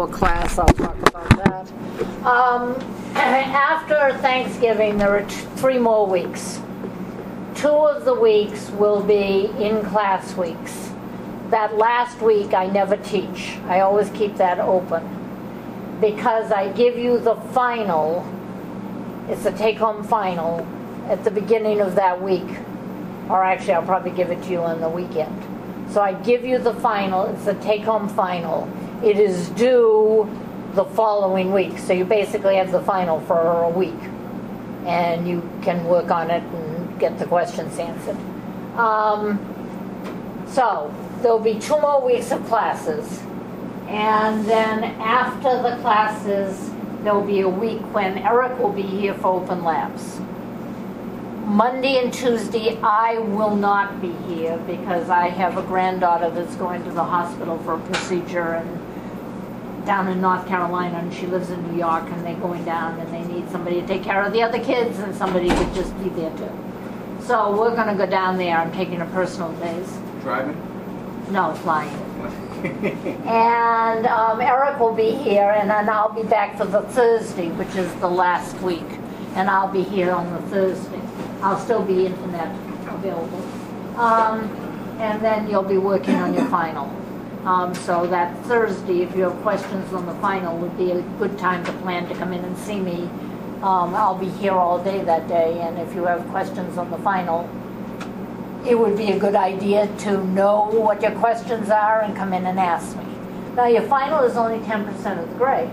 before class, I'll talk about that. After Thanksgiving, there are 3 more weeks. 2 of the weeks will be in-class weeks. That last week, I never teach. I always keep that open because I give you the final. It's a take-home final at the beginning of that week. Or actually, I'll probably give it to you on the weekend. So I give you the final. It's a take-home final. It is due the following week. So you basically have the final for a week. And you can work on it and get the questions answered. So there'll be 2 more weeks of classes. And then after the classes, there'll be a week when Eric will be here for open labs. Monday and Tuesday, I will not be here because I have a granddaughter that's going to the hospital for a procedure and down in North Carolina, and she lives in New York, and they're going down and they need somebody to take care of the other kids, and somebody could just be there too. So we're going to go down there. I'm taking a personal days. Driving? No, flying. And Eric will be here, and then I'll be back for the Thursday, which is the last week, and I'll be here on the Thursday. I'll still be internet available. And then you'll be working on your final. So that Thursday, if you have questions on the final, would be a good time to plan to come in and see me. I'll be here all day that day, and if you have questions on the final, it would be a good idea to know what your questions are and come in and ask me. Now, your final is only 10% of the grade.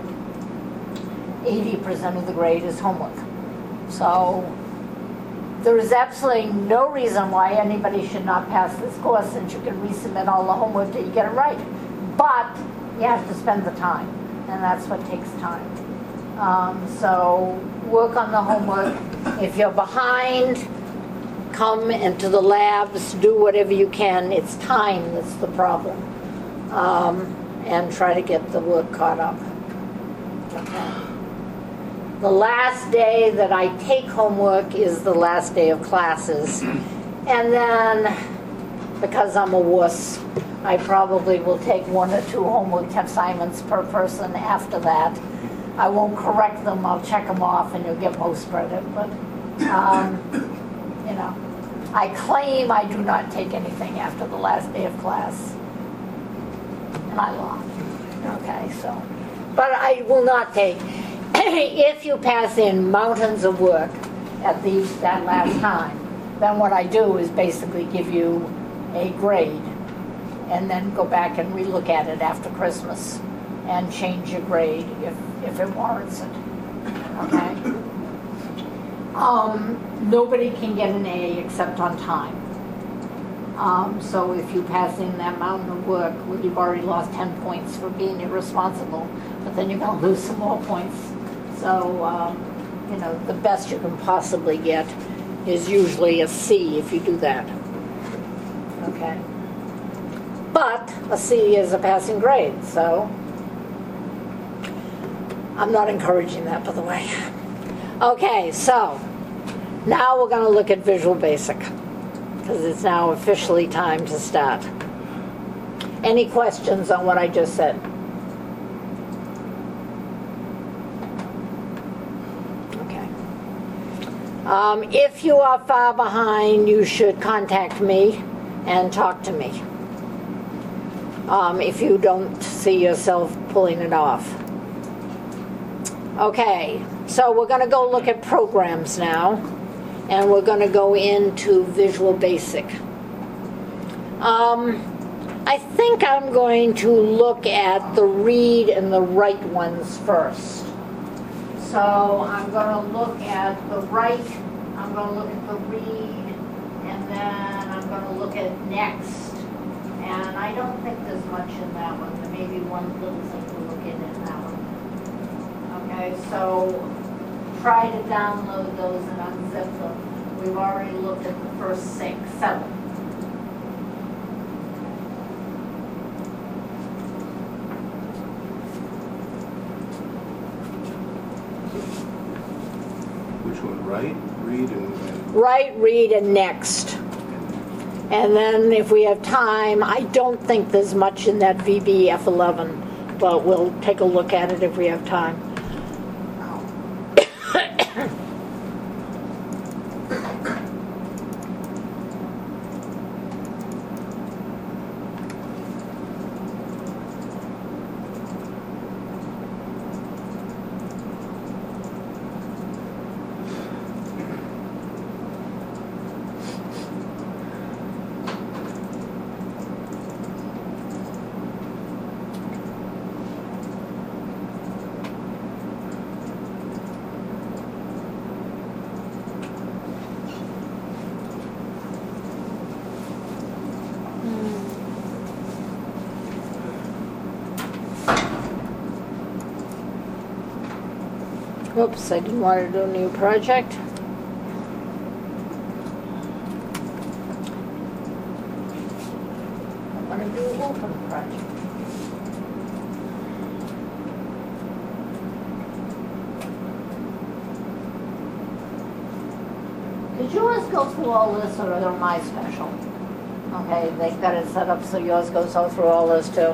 80% of the grade is homework. So there is absolutely no reason why anybody should not pass this course, since you can resubmit all the homework that you get it right. But you have to spend the time, and that's what takes time. So work on the homework. If you're behind, come into the labs, do whatever you can. It's time that's the problem. And try to get the work caught up. Okay. The last day that I take homework is the last day of classes. And then, because I'm a wuss, I probably will take 1 or 2 homework assignments per person after that. I won't correct them, I'll check them off, and you'll get most credit. But, you know, I claim I do not take anything after the last day of class. And I lie. Okay, so. But I will not take. If you pass in mountains of work at that last time, then what I do is basically give you a grade and then go back and relook at it after Christmas and change your grade if it warrants it. Okay? Nobody can get an A except on time. So if you pass in that mountain of work, well, you've already lost 10 points for being irresponsible, but then you're going to lose some more points. So, you know, the best you can possibly get is usually a C if you do that. Okay? But a C is a passing grade, so I'm not encouraging that, by the way. Okay, so now we're going to look at Visual Basic, because it's now officially time to start. Any questions on what I just said? If you are far behind, you should contact me and talk to me. If you don't see yourself pulling it off. Okay, so we're going to go look at programs now, and we're going to go into Visual Basic. I think I'm going to look at the read and the write ones first. So I'm going to look at the write, I'm going to look at the read, and then I'm going to look at next. And I don't think there's much in that one. There may be one little thing to look in that one. Okay, so try to download those and unzip them. We've already looked at the first 7. Write, read, and... Write, read, and next. And then if we have time, I don't think there's much in that VB F11 but we'll take a look at it if we have time. Oops, I didn't want to do a new project. I want to do an open project. Did yours go through all this, or are my special? Okay, they got it set up so yours goes all through all this too.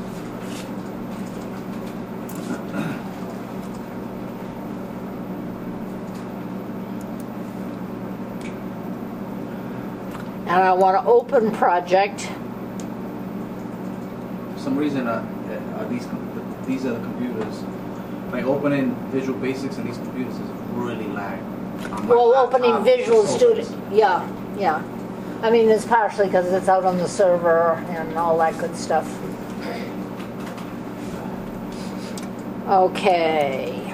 And I want to open project. For some reason, these are the computers. Like opening Visual Basics in these computers is really lag. Well, opening Visual Studio, yeah. I mean, it's partially because it's out on the server and all that good stuff. Okay.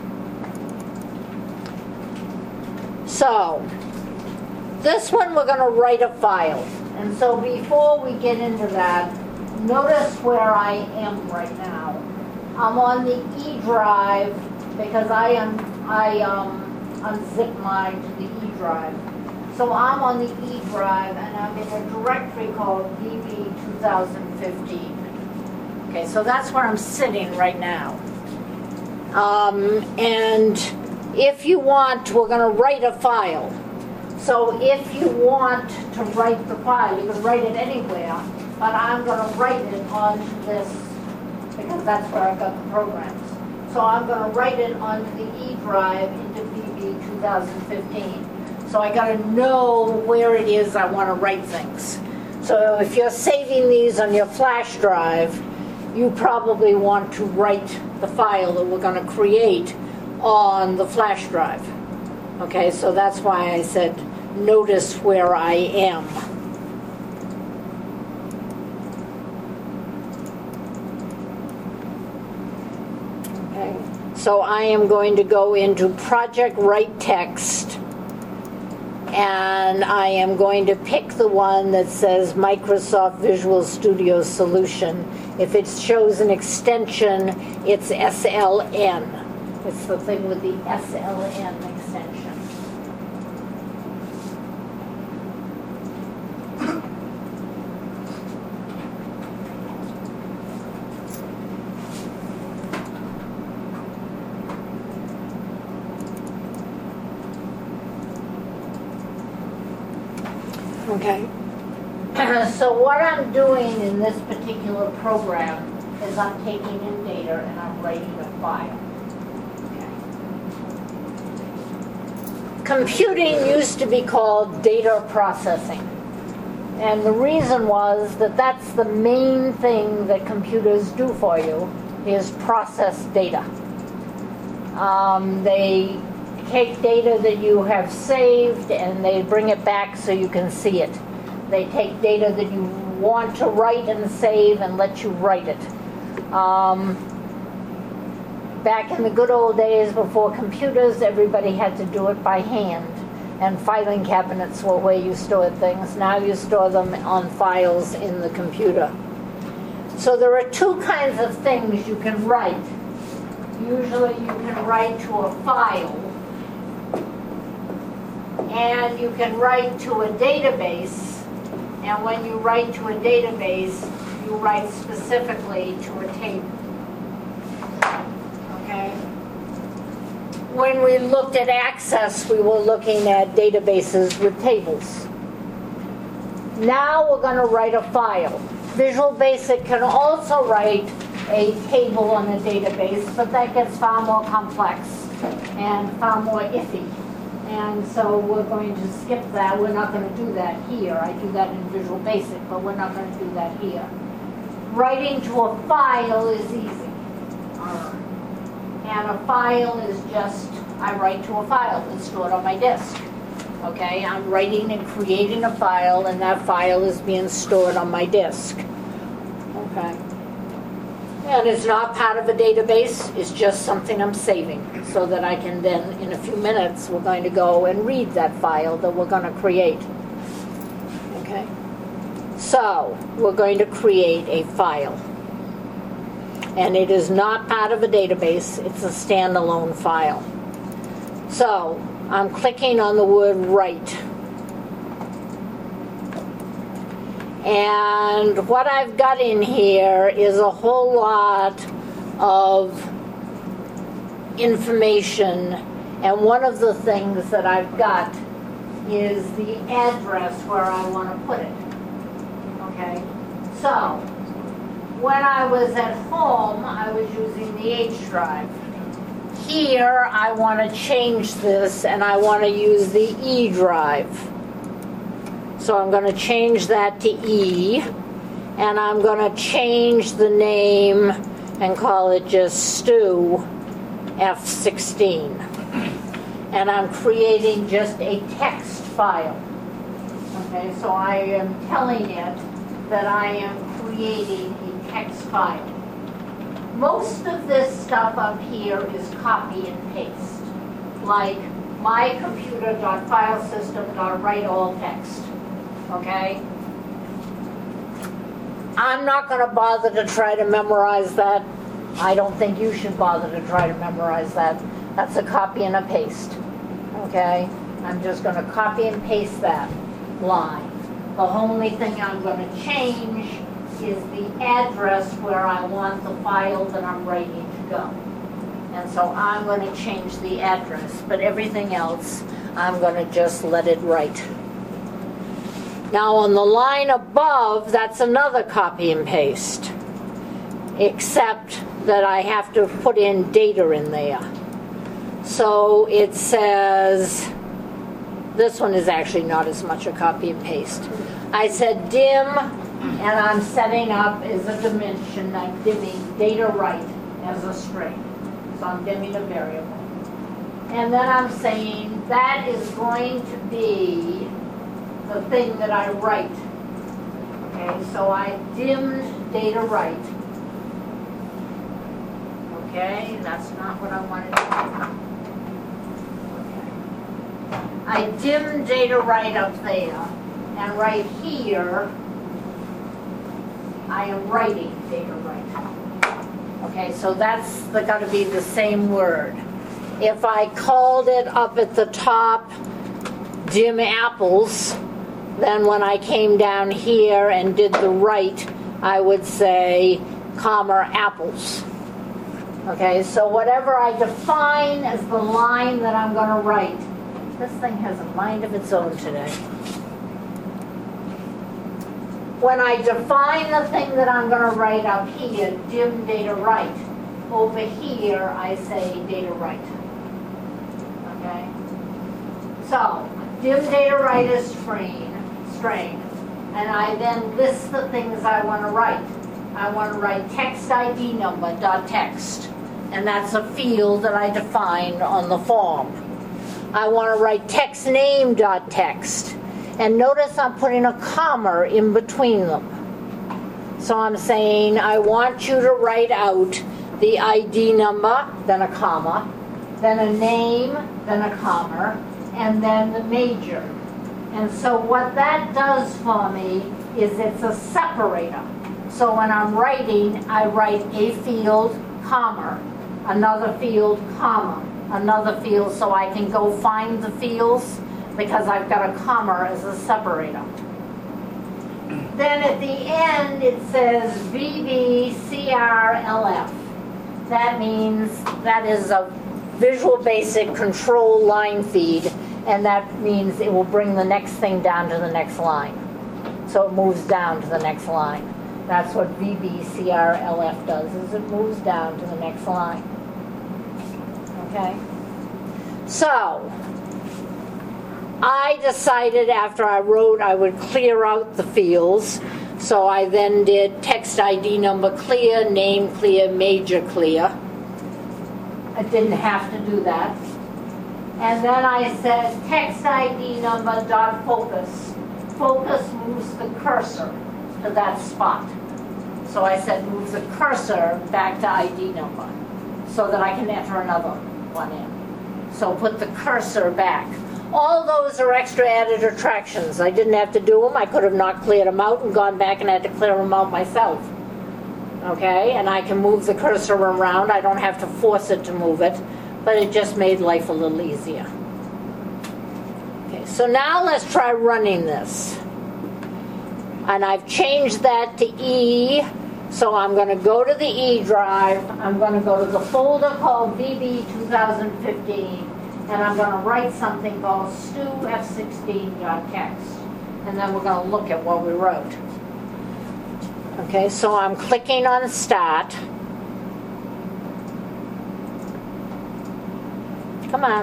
So, this one we're going to write a file. And so before we get into that, notice where I am right now. I'm on the E drive because I unzip mine to the E drive. So I'm on the E drive and I'm in a directory called VB 2015. Okay, so that's where I'm sitting right now. And if you want, we're going to write a file. So if you want to write the file, you can write it anywhere, but I'm going to write it onto this because that's where I've got the programs. So I'm going to write it onto the E drive into VB 2015. So I got to know where it is I want to write things. So if you're saving these on your flash drive, you probably want to write the file that we're going to create on the flash drive. Okay, so that's why I said notice where I am. Okay, so I am going to go into Project Write Text, and I am going to pick the one that says Microsoft Visual Studio Solution. If it shows an extension, it's SLN. It's the thing with the SLN extension. Okay. So what I'm doing in this particular program is I'm taking in data and I'm writing a file. Okay. Computing used to be called data processing. And the reason was that that's the main thing that computers do for you, is process data. They take data that you have saved and they bring it back so you can see it. They take data that you want to write and save and let you write it. Back in the good old days before computers, everybody had to do it by hand, and filing cabinets were where you stored things. Now you store them on files in the computer. So there are two kinds of things you can write. Usually you can write to a file, and you can write to a database. And when you write to a database, you write specifically to a table. Okay? When we looked at Access, we were looking at databases with tables. Now we're going to write a file. Visual Basic can also write a table on a database, but that gets far more complex and far more iffy. And so we're going to skip that. We're not going to do that here. I do that in Visual Basic, but we're not going to do that here. Writing to a file is easy. And a file is just, I write to a file that's stored on my disk. Okay, I'm writing and creating a file, and that file is being stored on my disk. Okay. And it's not part of a database, it's just something I'm saving, so that I can then, in a few minutes, we're going to go and read that file that we're going to create. Okay? So, we're going to create a file. And it is not part of a database, it's a standalone file. So, I'm clicking on the word write. And what I've got in here is a whole lot of information, and one of the things that I've got is the address where I want to put it. Okay? So, when I was at home, I was using the H drive. Here, I want to change this, and I want to use the E drive. So I'm going to change that to E, and I'm going to change the name and call it just Stu F16. And I'm creating just a text file. Okay, so I am telling it that I am creating a text file. Most of this stuff up here is copy and paste, like mycomputer.filesystem.writeAllText. Okay? I'm not going to bother to try to memorize that. I don't think you should bother to try to memorize that. That's a copy and a paste. Okay? I'm just going to copy and paste that line. The only thing I'm going to change is the address where I want the file that I'm writing to go. And so I'm going to change the address, but everything else I'm going to just let it write. Now on the line above, that's another copy and paste, except that I have to put in data in there. So it says, this one is actually not as much a copy and paste. I said dim, and I'm setting up as a dimension, I'm dimming data write as a string. So I'm dimming a variable. And then I'm saying that is going to be the thing that I write. Okay, so I dimmed data write. Okay, that's not what I wanted to do. Okay. I dimmed data write up there, and right here, I am writing data write. Okay, so that's got to be the same word. If I called it up at the top, dim apples, then when I came down here and did the write, I would say, comma, apples. Okay, so whatever I define as the line that I'm going to write, this thing has a mind of its own today. When I define the thing that I'm going to write up here, dim data write, over here I say data write. Okay? So, dim data write is string, and I then list the things I want to write. I want to write text ID number dot text, and that's a field that I defined on the form. I want to write text name dot text, and notice I'm putting a comma in between them. So I'm saying I want you to write out the ID number, then a comma, then a name, then a comma, and then the major. And so what that does for me is it's a separator. So when I'm writing, I write a field, comma, another field, comma, another field, so I can go find the fields because I've got a comma as a separator. Then at the end it says VBCRLF. That means that is a Visual Basic control line feed, and that means it will bring the next thing down to the next line. So it moves down to the next line. That's what VBCRLF does, is it moves down to the next line. Okay? So, I decided after I wrote I would clear out the fields. So I then did text ID number clear, name clear, major clear. I didn't have to do that. And then I said text ID number dot focus. Focus moves the cursor to that spot. So I said move the cursor back to ID number so that I can enter another one in. So put the cursor back. All those are extra added attractions. I didn't have to do them. I could have not cleared them out and gone back and had to clear them out myself. Okay, and I can move the cursor around. I don't have to force it to move it, but it just made life a little easier. Okay, so now let's try running this. And I've changed that to E, so I'm going to go to the E drive. I'm going to go to the folder called VB 2015. And I'm going to write something called stuf16.txt. And then we're going to look at what we wrote. Okay, so I'm clicking on Start. Come on.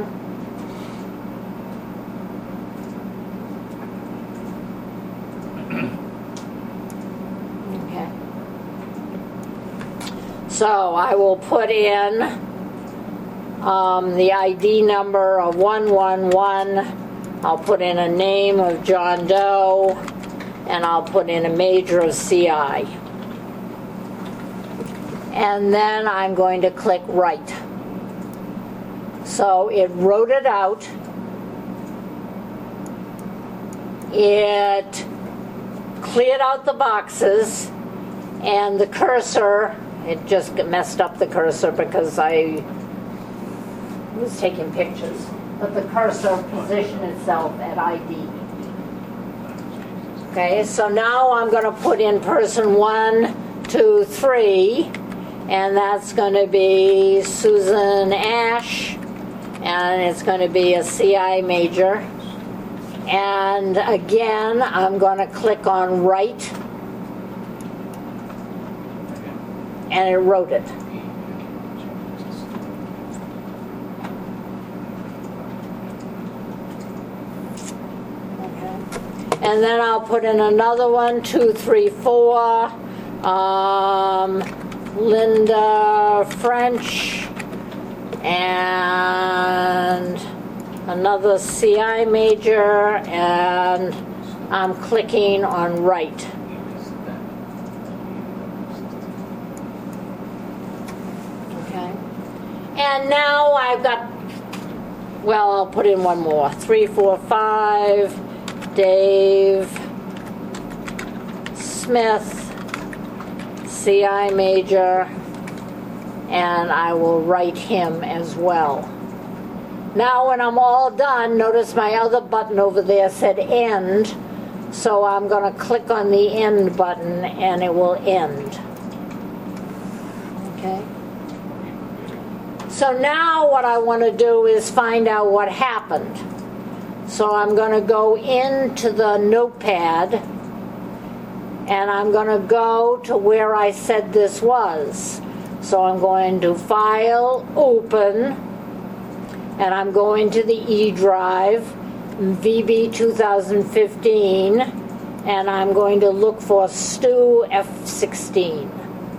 Okay. So I will put in the ID number of 111, I'll put in a name of John Doe, and I'll put in a major of CI. And then I'm going to click Write. So it wrote it out. It cleared out the boxes, and the cursor, it just messed up the cursor because I was taking pictures, but the cursor positioned itself at ID. Okay, so now I'm going to put in person 1, 2, 3, and that's going to be Susan Ash, and it's going to be a CI major. And again, I'm going to click on Write, and it wrote it. And then I'll put in another one, 2, 3, 4, Linda French, and another CI major, and I'm clicking on Write. Okay. And now I've got, well, I'll put in one more, 3, 4, 5, Dave Smith, CI major, and I will write him as well. Now when I'm all done, notice my other button over there said end, so I'm going to click on the end button and it will end. Okay. So now what I want to do is find out what happened. So I'm going to go into the notepad and I'm going to go to where I said this was. So I'm going to File, Open, and I'm going to the E drive, VB 2015, and I'm going to look for stuf16.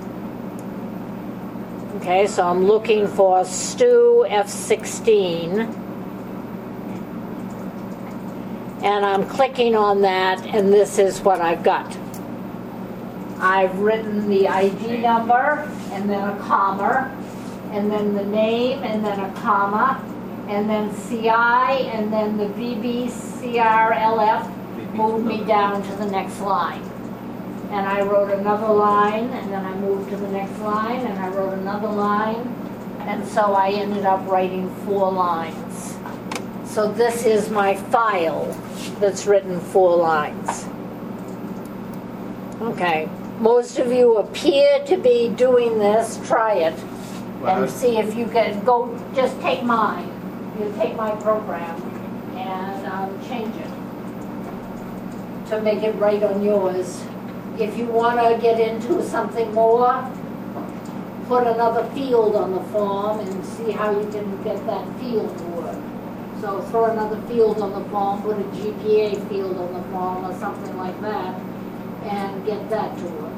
Okay, so I'm looking for stuf16. And I'm clicking on that, and this is what I've got. I've written the ID number, and then a comma, and then the name, and then a comma, and then CI, and then the VBCRLF moved me down to the next line. And I wrote another line, and then I moved to the next line, and I wrote another line, and so I ended up writing 4 lines. So this is my file that's written 4 lines. Okay, most of you appear to be doing this. Try it and see if you can go, just take mine. You take my program and change it to make it right on yours. If you want to get into something more, put another field on the form and see how you can get that field to work. So throw another field on the form, put a GPA field on the form or something like that, and get that to work.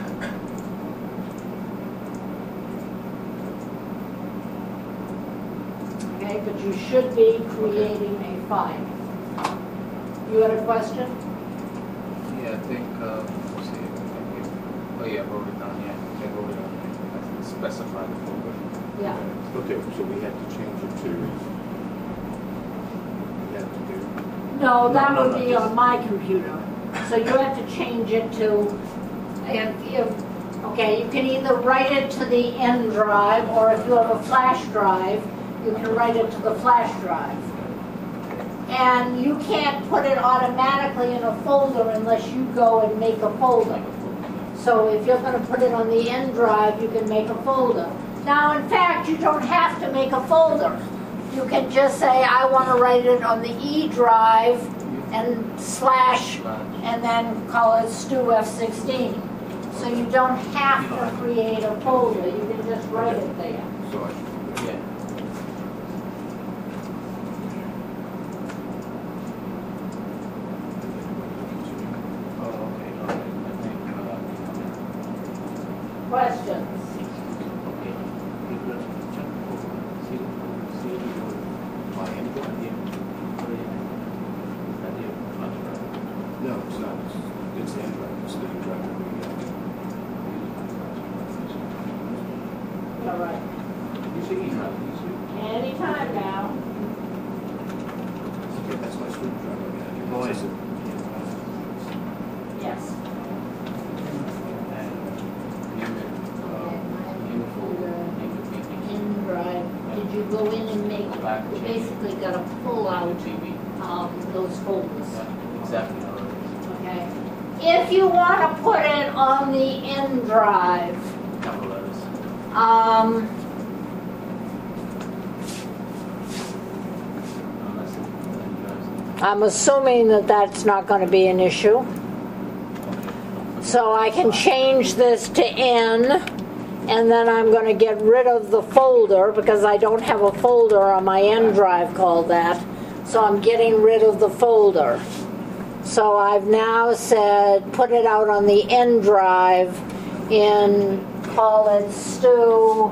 Okay, but you should be creating a file. You had a question? Yeah, I think, let's see, oh yeah, I wrote it down, yeah, I wrote it down. I specify the folder. Yeah. Okay, so we had to change it to, we had to do, No, that No, would no, be just- on my computer. So you have to change it to, and okay, you can either write it to the N drive, or if you have a flash drive, you can write it to the flash drive. And you can't put it automatically in a folder unless you go and make a folder. So if you're going to put it on the N drive, you can make a folder. Now, in fact, you don't have to make a folder. You can just say, I want to write it on the E drive and slash, and then call it Stu F16. So you don't have to create a folder. You can just write it there. so I should, Yeah. Oh, okay, I think, Questions? okay. my Android? No, it's not, it's Android, it's the drive that we, All right. you say E-drive, Anytime now. okay, that's my screwdriver. Oh, It's yeah. just Yes. In drive. Did you go in and make? You basically got to pull out those folders. Exactly. Okay. If you want to put it on the N drive, Capital letters. Unless it I'm assuming that that's not going to be an issue. So I can change this to N, and then I'm going to get rid of the folder because I don't have a folder on my N drive called that. So I'm getting rid of the folder. So I've now said put it out on the N drive in, call it Stu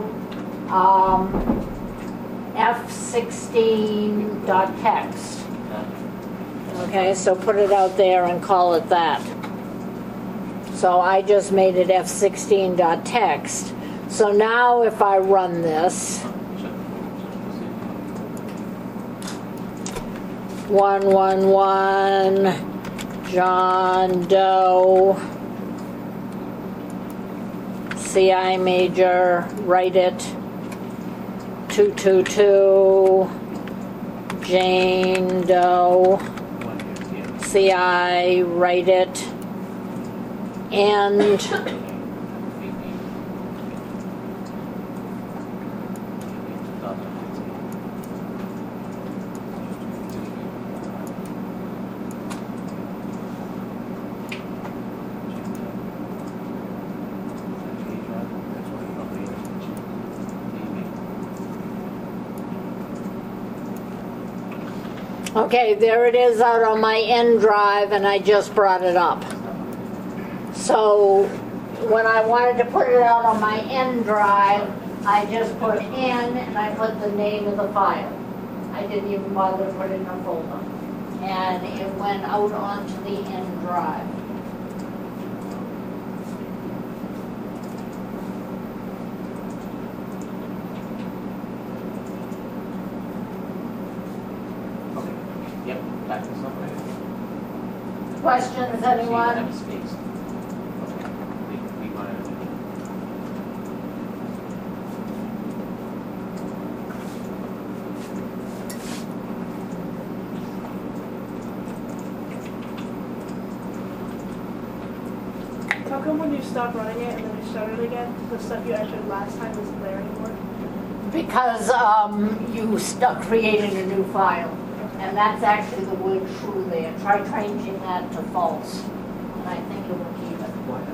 F16.text. Okay, so put it out there and call it that. So I just made it F16.text. So now if I run this, 111 John Doe, CI major, write it, 222 Jane Doe, CI, write it, and okay, there it is out on my N drive, and I just brought it up. So when I wanted to put it out on my N drive, I just put N and I put the name of the file. I didn't even bother to put it in a folder. And it went out onto the N drive. Okay. Yep. Back to somebody. Questions, anyone? Space. Okay. We want to. How come when you stop running it and then you start it again, the stuff you entered last time isn't there anymore? Because you created a new file. And that's actually the word true there. Try changing that to false. And I think it will keep it. Why?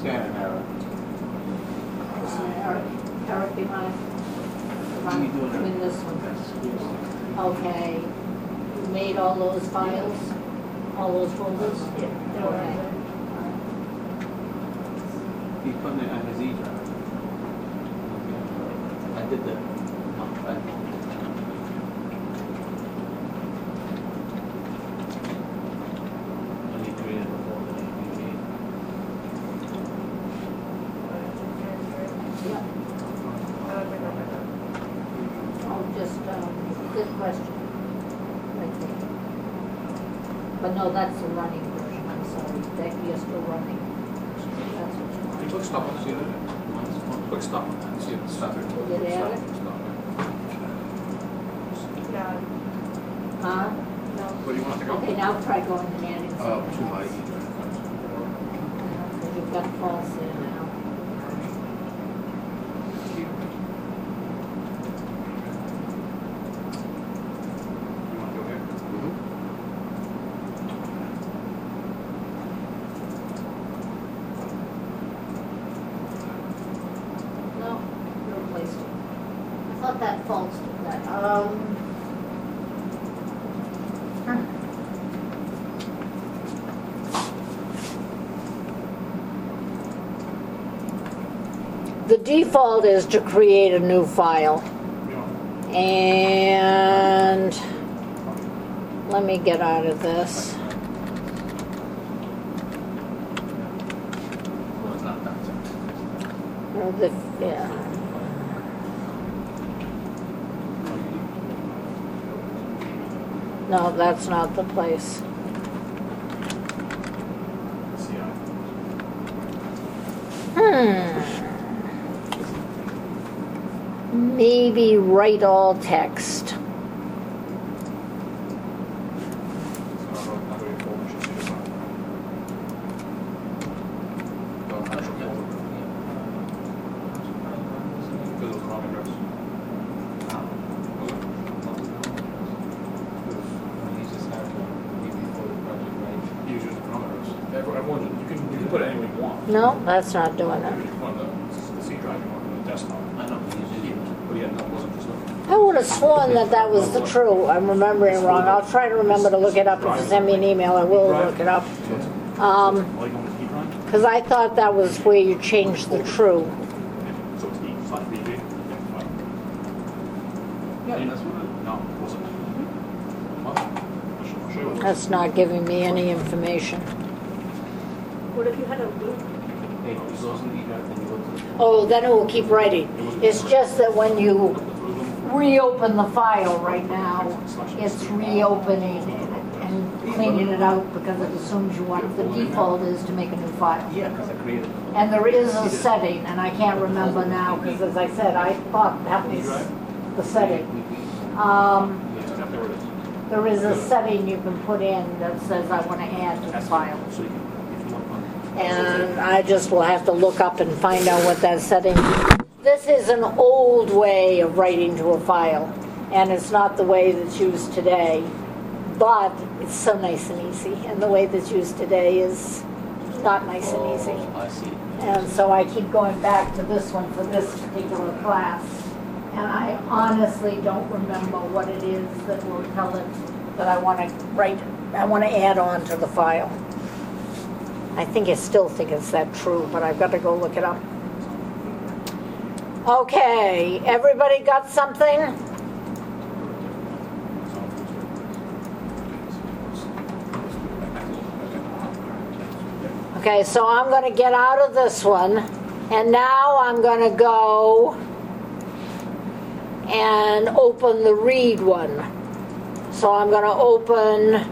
scanning error. Eric, you mind? Let me do it. Doing this one. Okay. You made all those files? All those folders? Yeah, they're Okay. right there. He's putting it on his E drive. I did that. When he created the folder that he made. Yeah. Oh, just, good question. Right there. But no, that's the running version, I'm sorry. That you're still running. That's what you want. You click stop and see it. Click stop and see it. Stop it. Did it add it? Stop. Yeah, Huh? no. Where do you want it to go? Okay, now try going and adding To something my else. E drive. Because you've got false there now. You want to go here? No, you replaced it. I thought that false did that. The default is to create a new file. And let me get out of this. Well, it's not that. Or yeah. No, that's not the place. Maybe write all text. You can put it anywhere you want. No, that's not doing it. On the C drive, you want on the desktop. I know, he's using But yeah, no, it wasn't just looking. I would have sworn that that was the true. I'm remembering wrong. I'll try to remember to look it up. If you send me an email, I will look it up. Like on the E drive? Because I thought that was where you changed the true. So it's E slash BB? Yeah, that's what it. No, it wasn't. Well, I'll show you what it was. That's not giving me any information. What if you had a loop? Hey, he goes in the E drive, then you go to the. Oh, then it will keep writing. It's just that when you reopen the file right now, it's reopening and cleaning it out because it assumes you want, the default is to make a new file. Yeah, because I created it. And there is a setting, and I can't remember now, because as I said, I thought that was the setting. Yeah, there it is. There is a setting you can put in that says I want to add to the file. So you can, if you want to. And I just will have to look up and find out what that setting. This is an old way of writing to a file, and it's not the way that's used today, but it's so nice and easy, and the way that's used today is not nice and easy. Oh, I see. And so I keep going back to this one for this particular class, and I honestly don't remember what it is that will tell it that I want to write, I want to add on to the file. I still think it's that true, but I've got to go look it up. Okay, everybody got something? Okay, so I'm going to get out of this one, and now I'm going to go and open the read one. So I'm going to open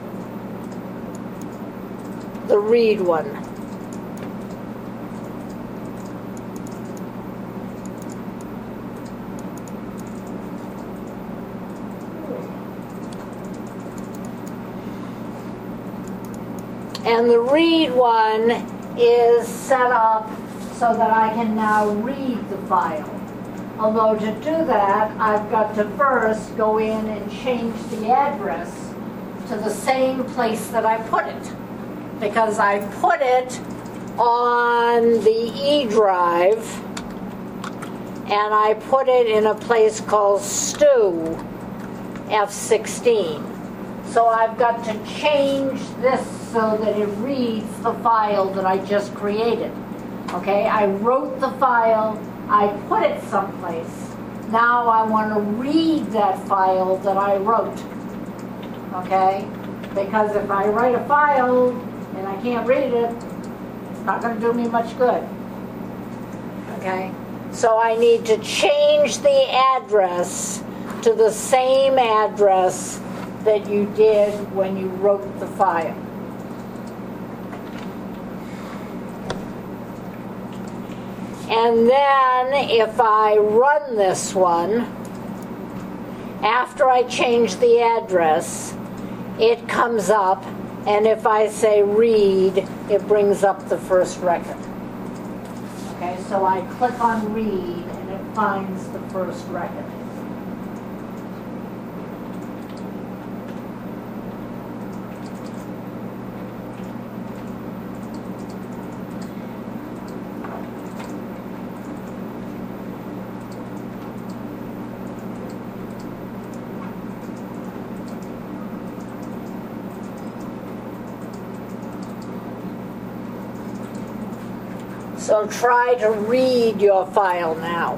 the read one. And the read one is set up so that I can now read the file. Although to do that, I've got to first go in and change the address to the same place that I put it. Because I put it on the E drive, and I put it in a place called Stew F16. So I've got to change this so that it reads the file that I just created. Okay, I wrote the file, I put it someplace. Now I want to read that file that I wrote. Okay, because if I write a file and I can't read it, it's not going to do me much good. Okay, so I need to change the address to the same address that you did when you wrote the file. And then if I run this one, after I change the address, it comes up, and if I say read, it brings up the first record. Okay, so I click on read, and it finds the first record. So try to read your file now.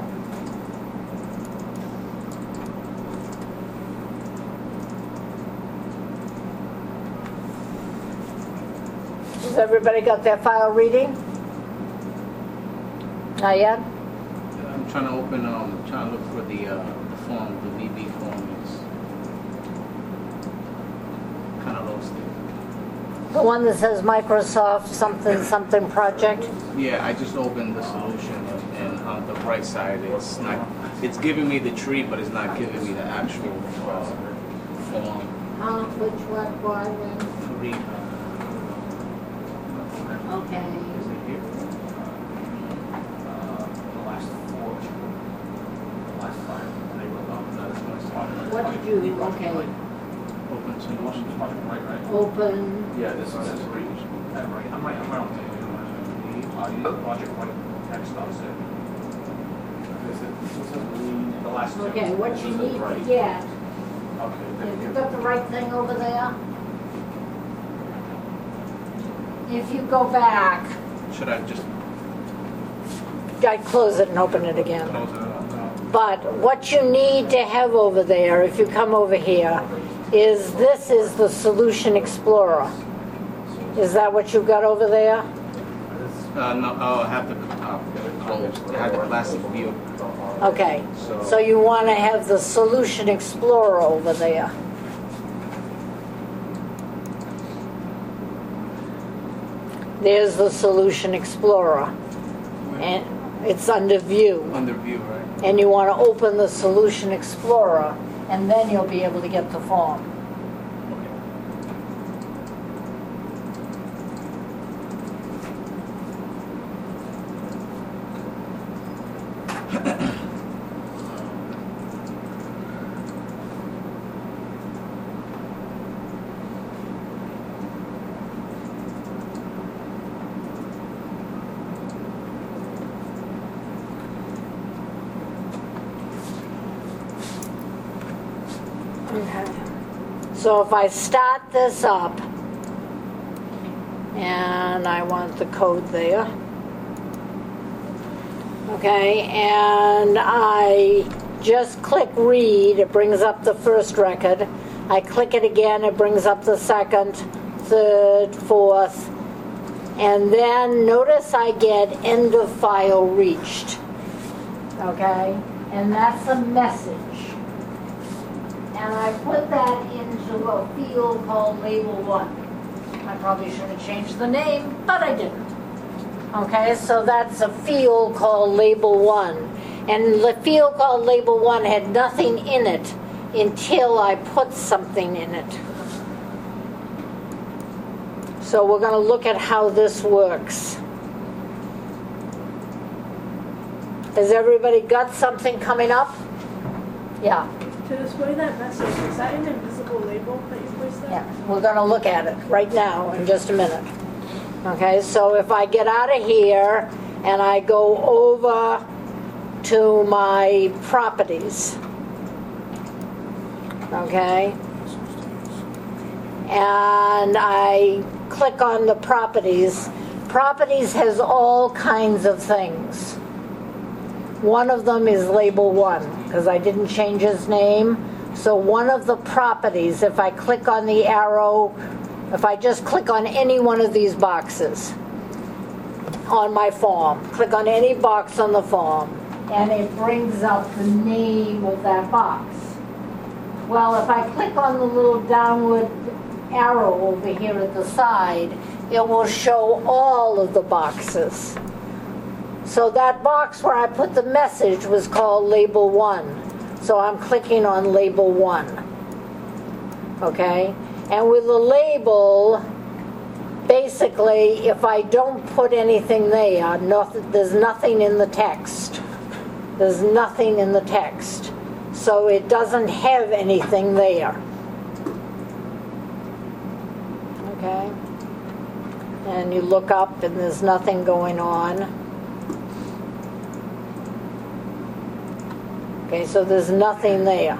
Has everybody got their file reading? Not yet? I'm trying to open, trying to look for the form, the VB form. It's kind of lost it. The one that says Microsoft something something project? Yeah, I just opened the solution, and on the right side, it's not. It's giving me the tree, but it's not giving me the actual form. Which one? Tree. Okay. Is it here? The last four. The last five. They were not. That's what I saw. What did you, okay, Open solution. Right. open, Yeah, this one says reach. Right. I'm right on the project point text on it. The last two. okay, what This you is need to right. get, Okay. have you got the right thing over there? If you go back, Should I just I'd close it and open it again. close it up? But what you need to have over there, if you come over here, is this is the Solution Explorer. Is that what you've got over there? No, I'll have to close. I have the classic view. Okay, so you want to have the Solution Explorer over there. There's the Solution Explorer, and it's under View. Under view, right? And you want to open the Solution Explorer, and then you'll be able to get the form. Okay. So if I start this up, and I want the code there, okay, and I just click read, it brings up the first record. I click it again, it brings up the second, third, fourth, and then notice I get end of file reached, okay, and that's a message. And I put that into a field called Label 1. I probably should have changed the name, but I didn't. Okay, so that's a field called Label 1. And the field called Label 1 had nothing in it until I put something in it. So we're going to look at how this works. Has everybody got something coming up? Yeah. To display that message, is that an invisible label that you placed there? Yeah, we're going to look at it right now in just a minute. Okay, so if I get out of here and I go over to my properties, okay, and I click on the properties, properties has all kinds of things. One of them is label 1 because I didn't change his name. So one of the properties, if I click on the arrow, if I just click on any one of these boxes on my form, click on any box on the form, and it brings up the name of that box. Well, if I click on the little downward arrow over here at the side, it will show all of the boxes. So that box where I put the message was called label 1. So I'm clicking on label 1. Okay? And with the label, basically, if I don't put anything there, there's nothing in the text. There's nothing in the text. So it doesn't have anything there. Okay? And you look up and there's nothing going on. Okay, so there's nothing there.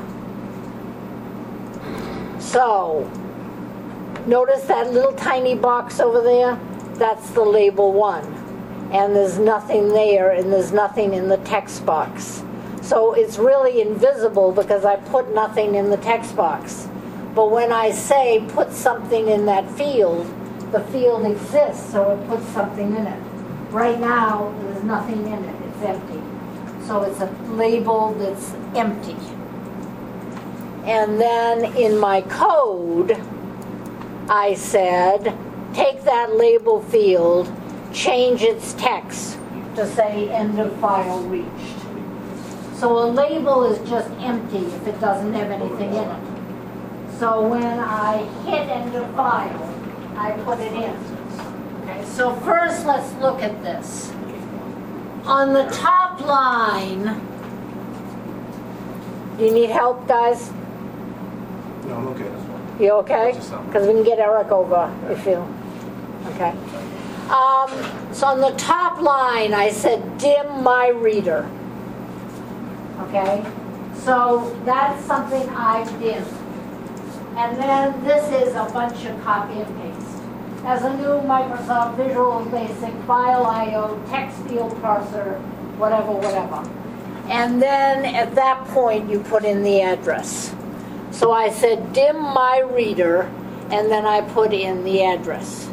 So, notice that little tiny box over there? That's the label 1. And there's nothing there, and there's nothing in the text box. So it's really invisible because I put nothing in the text box. But when I say put something in that field, the field exists, so it puts something in it. Right now, there's nothing in it. It's empty. So it's a label that's empty. And then in my code, I said, take that label field, change its text to say end of file reached. So a label is just empty if it doesn't have anything in it. So when I hit end of file, I put it in. Okay, so first let's look at this. On the top line, do you need help, guys? No, I'm okay. You okay? Because we can get Eric over if you. Okay. So on the top line, I said dim my reader. Okay. So that's something I've dimmed. And then this is a bunch of copy and paste. As a new Microsoft Visual Basic File I/O text field parser, whatever. And then at that point you put in the address. So I said dim my reader, and then I put in the address.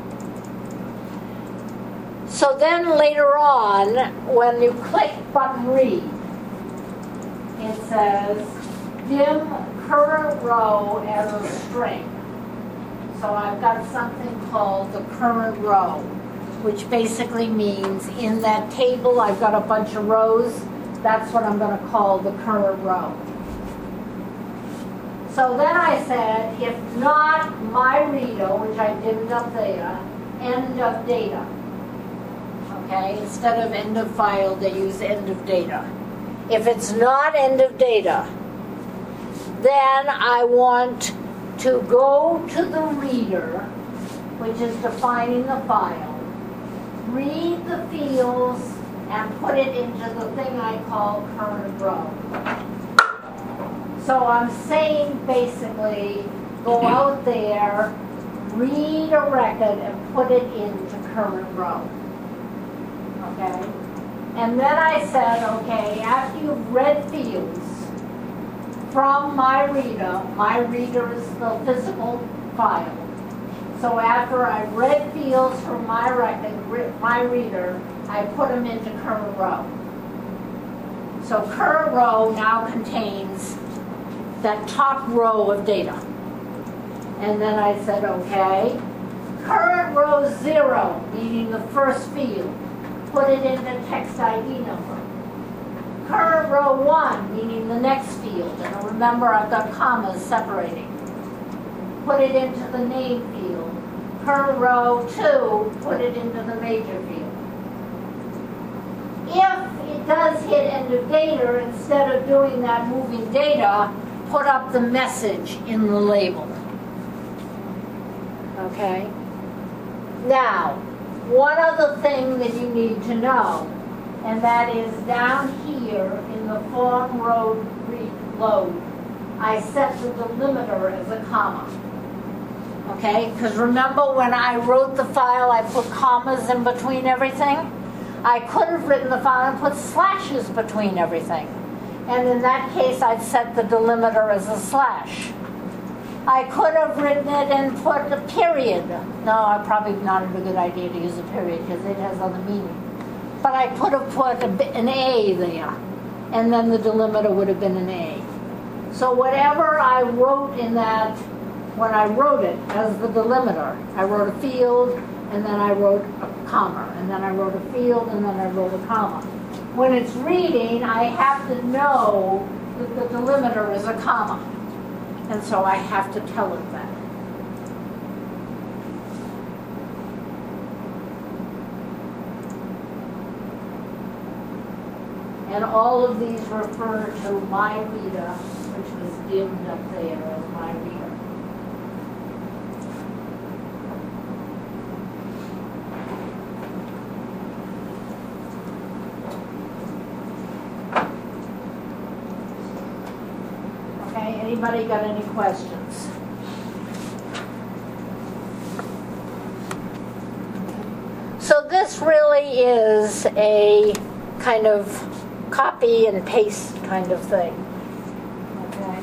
So then later on, when you click button read, it says dim current row as a string. So I've got something called the current row, which basically means in that table I've got a bunch of rows. That's what I'm going to call the current row. So then I said, if not my reader, which I dimmed up there, end of data. Okay, instead of end of file, they use end of data. If it's not end of data, then I want to go to the reader, which is defining the file, read the fields, and put it into the thing I call current row. So I'm saying basically, go out there, read a record, and put it into current row. Okay? And then I said, okay, after you've read fields from my reader is the physical file. So after I read fields from my reader, I put them into current row. So current row now contains that top row of data. And then I said, okay, current row 0, meaning the first field, put it into text ID number. Current row 1, meaning the next field, and remember I've got commas separating. Put it into the name field. Current row 2, put it into the major field. If it does hit end of data, instead of doing that moving data, put up the message in the label. Okay? Now, one other thing that you need to know, and that is down here in the form road load, I set the delimiter as a comma. Okay, because remember when I wrote the file, I put commas in between everything? I could have written the file and put slashes between everything. And in that case, I'd set the delimiter as a slash. I could have written it and put a period. No, probably not a good idea to use a period because it has other meaning. But I could have put an A there, and then the delimiter would have been an A. So whatever I wrote in that, when I wrote it as the delimiter, I wrote a field, and then I wrote a comma, and then I wrote a field, and then I wrote a comma. When it's reading, I have to know that the delimiter is a comma. And so I have to tell it that. And all of these refer to MyReader, which was dimmed up there as MyReader. Okay, anybody got any questions? So this really is a kind of copy and paste kind of thing. Okay.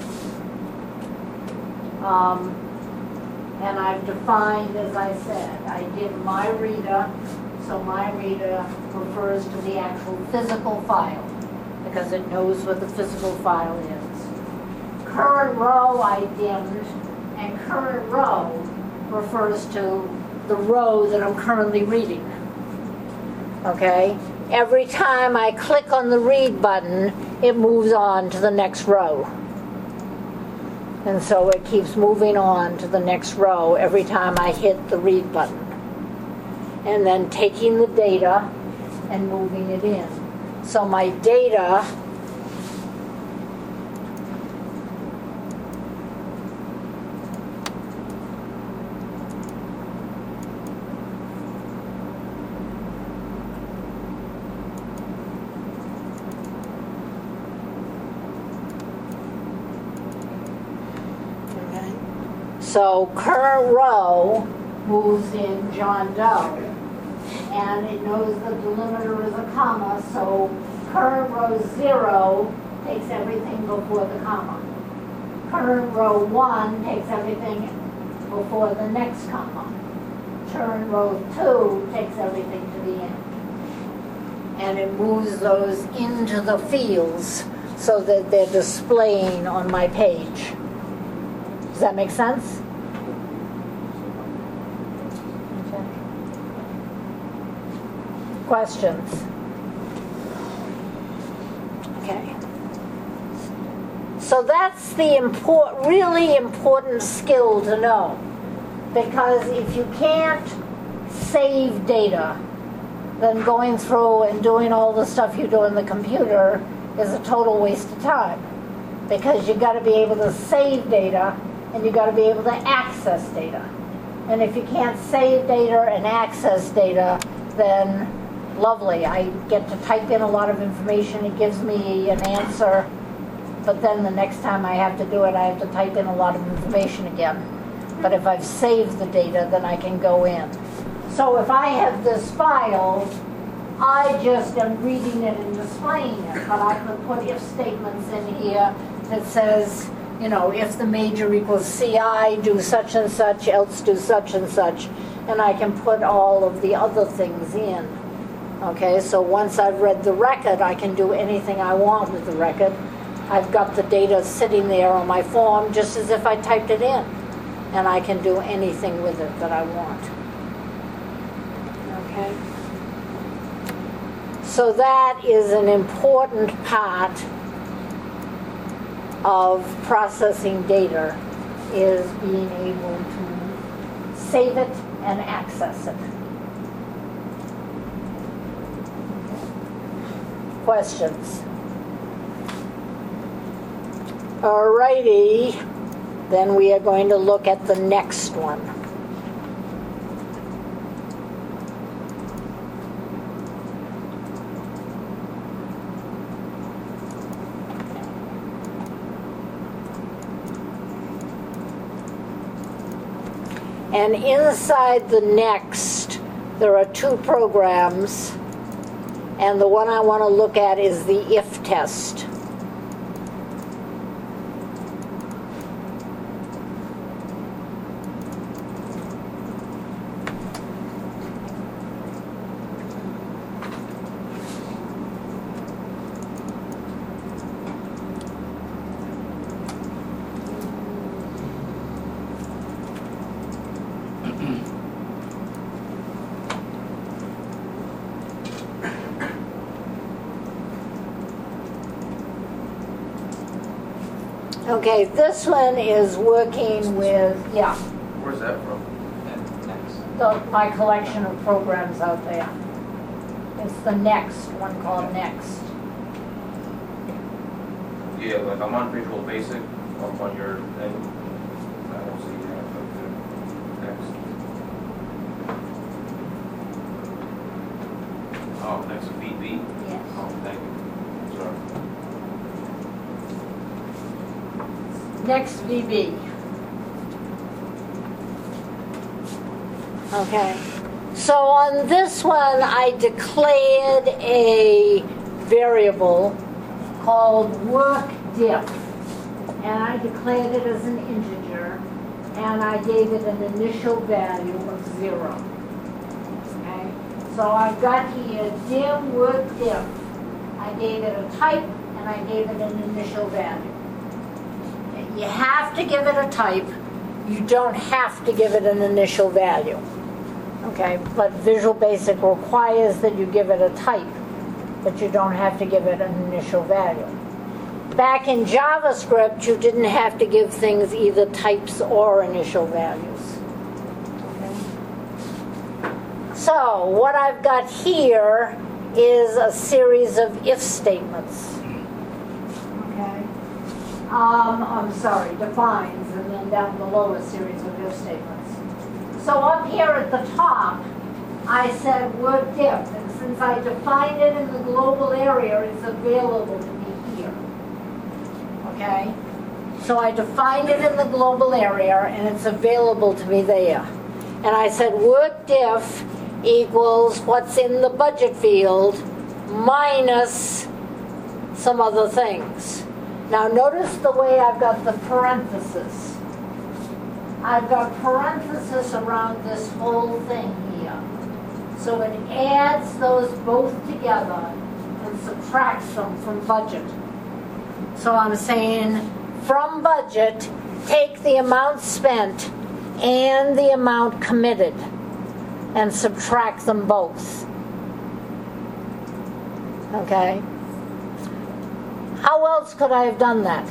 And I've defined, as I said, I did MyReader, so MyReader refers to the actual physical file because it knows what the physical file is. Current row I dimmed, and current row refers to the row that I'm currently reading. Okay? Every time I click on the read button, it moves on to the next row. And so it keeps moving on to the next row every time I hit the read button. And then taking the data and moving it in. So my data So current row moves in John Doe, and it knows the delimiter is a comma, so current row 0 takes everything before the comma. Current row 1 takes everything before the next comma. Current row 2 takes everything to the end. And it moves those into the fields so that they're displaying on my page. Does that make sense? Okay. Questions? Okay. So that's the really important skill to know. Because if you can't save data, then going through and doing all the stuff you do in the computer is a total waste of time. Because you've got to be able to save data and you've got to be able to access data. And if you can't save data and access data, then lovely. I get to type in a lot of information. It gives me an answer. But then the next time I have to do it, I have to type in a lot of information again. But if I've saved the data, then I can go in. So if I have this file, I just am reading it and displaying it. But I could put if statements in here that says, you know, if the major equals CI, do such and such, else do such and such. And I can put all of the other things in. Okay, so once I've read the record, I can do anything I want with the record. I've got the data sitting there on my form just as if I typed it in. And I can do anything with it that I want. Okay? So that is an important part of processing data, is being able to save it and access it. Questions? Alrighty, then we are going to look at the next one. And inside the next, there are 2 programs, and the one I want to look at is the if test. Okay, this one is working with, Where's that from? my collection of programs out there. It's the next one called Next. Yeah, like I'm on Visual Basic, up on your thing. I don't see that, but next. Oh, next VB? Yes. Oh, thank you. Sorry. Next VB. Okay. So on this one, I declared a variable called work diff. And I declared it as an integer. And I gave it an initial value of 0. Okay. So I've got here dim work diff. I gave it a type and I gave it an initial value. You have to give it a type. You don't have to give it an initial value. Okay, but Visual Basic requires that you give it a type, but you don't have to give it an initial value. Back in JavaScript, you didn't have to give things either types or initial values. Okay. So what I've got here is a series of if statements. Defines, and then down below a series of if statements. So up here at the top, I said work diff, and since I defined it in the global area, it's available to me here. Okay? So I defined it in the global area, and it's available to me there. And I said work diff equals what's in the budget field minus some other things. Now notice the way I've got the parenthesis. I've got parenthesis around this whole thing here. So it adds those both together and subtracts them from budget. So I'm saying from budget, take the amount spent and the amount committed and subtract them both. Okay? How else could I have done that?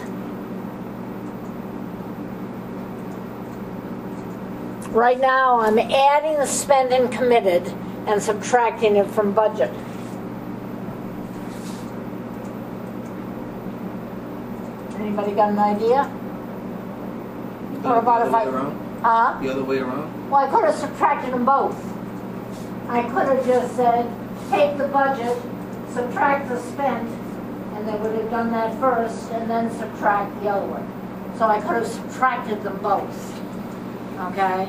Right now, I'm adding the spent and committed and subtracting it from budget. Anybody got an idea? Or about if I... The other way around? Well, I could have subtracted them both. I could have just said, take the budget, subtract the spent, and they would have done that first, and then subtract the other one. So I could have subtracted them both. Okay?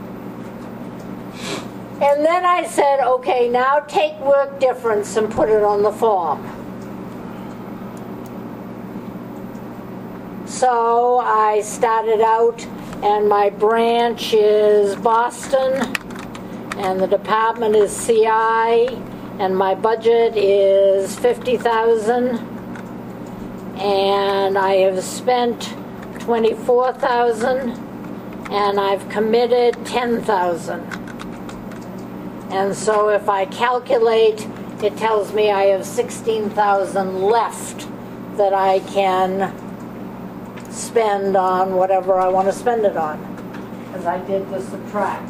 And then I said, okay, now take work difference and put it on the form. So I started out, and my branch is Boston, and the department is CI, and my budget is $50,000, and I have spent $24,000, and I've committed $10,000. And so if I calculate, it tells me I have $16,000 left that I can spend on whatever I want to spend it on, because I did the subtract.